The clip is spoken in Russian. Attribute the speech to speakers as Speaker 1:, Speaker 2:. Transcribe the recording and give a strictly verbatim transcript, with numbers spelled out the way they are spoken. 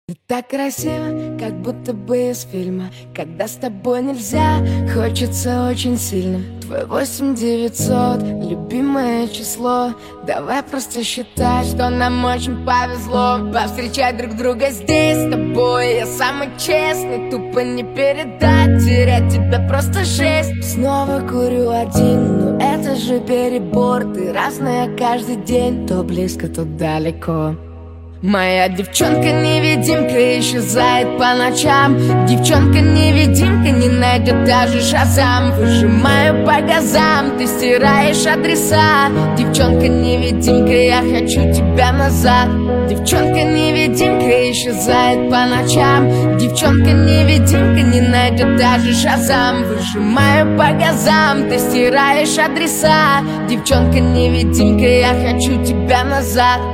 Speaker 1: Ты так красиво, как будто бы из фильма. Когда с тобой нельзя, хочется очень сильно. Твой восемь девятьсот, любимое число. Давай просто считать, что нам очень повезло повстречать друг друга здесь с тобой. Я самый честный, тупо не передать. Терять тебя просто жесть. Снова курю один, но это же перебор. Ты разная каждый день, то близко, то далеко. Моя девчонка-невидимка исчезает по ночам. Девчонка-невидимка не найдет даже шазам. Выжимаю по газам, ты стираешь адреса. Девчонка-невидимка, я хочу тебя назад. Девчонка-невидимка исчезает по ночам. Девчонка-невидимка не найдет даже шазам. Выжимаю по газам, ты стираешь адреса. Девчонка-невидимка, я хочу тебя назад.